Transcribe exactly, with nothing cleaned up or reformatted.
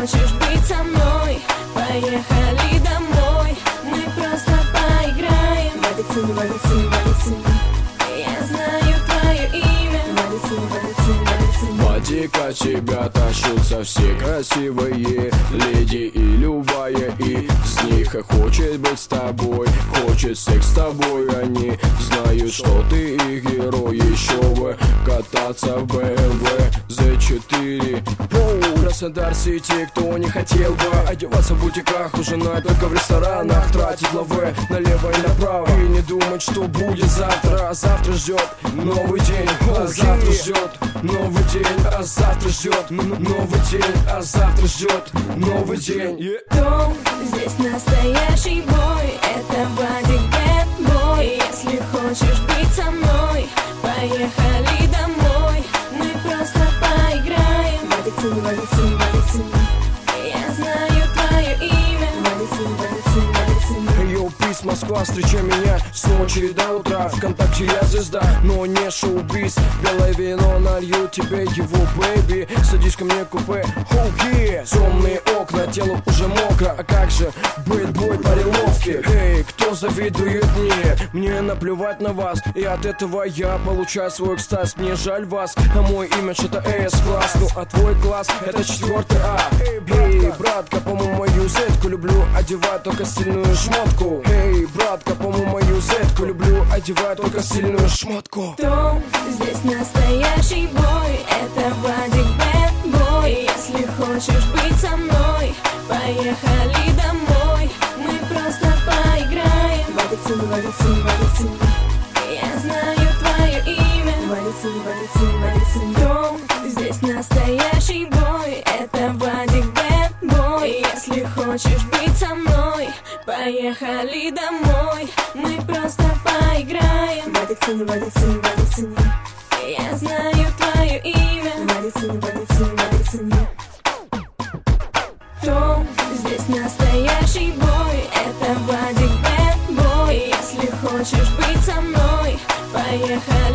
хочешь быть со мной, поехали домой. Мы просто поиграем. Валентин, Валентин, Валентин. Я знаю твое имя. Валентин, Валентин, Валентин. Поди-ка тебя тащутся все красивые леди, и любая из них хочет быть с тобой, хочет секс с тобой. Они знают, что ты их герой. Еще бы кататься в бэ эм вэ зет четыре. Оу, Краснодар-Сити, кто не хотел бы одеваться в бутиках, ужинать только в ресторанах, тратить лавэ налево и направо и не думать, что будет завтра. А завтра ждет новый день, а завтра ждет новый день, а завтра ждет новый день, а завтра ждет новый день. Yeah. Дом, здесь настоящий бой. Это Вадик Бэтбой. Если хочешь быть со мной, поехали домой. Мы просто поиграем. Валентин, Валентин, Валентин. Я знаю твое имя. Валентин, Валентин, Валентин. Йоу, пис, Москва, встречай меня с ночи до утра. Вконтакте я звезда, но не шоу-биз. Белое вино налью тебе его, бэйби. Садись ко мне в купе, хоуки. Темные окна, тело уже мокро. А как же бэтбой по реловке? Эй, кто завидует мне? Мне наплевать на вас, и от этого я получаю свой экстаз. Мне жаль вас, а мой имидж это эс-класс. Ну а твой класс это четвертый А. Эй, братка, по-моему, мою зетку люблю одевать только стильную шмотку. Эй, братка, по-моему, мою зетку люблю одевать только стильную шмотку. Дом, здесь настоящий бой. Это Вадик Бэтбой. Если хочешь быть со мной, поехали домой. Мы просто поиграем. Валентин, Валентин, Валентин. Я знаю твое имя. Валентин, Валентин, Валентин. Дом, здесь настоящий бой. Это Вадик Бэтбой. Если хочешь быть со мной, поехали домой. Мы просто поиграем. Валентин, Валентин, Валентин. Я знаю твое имя. Валентин, Валентин, Валентин. Дом, здесь настоящий бой. Это Вадик Бэтбой. Если хочешь быть со мной, поехали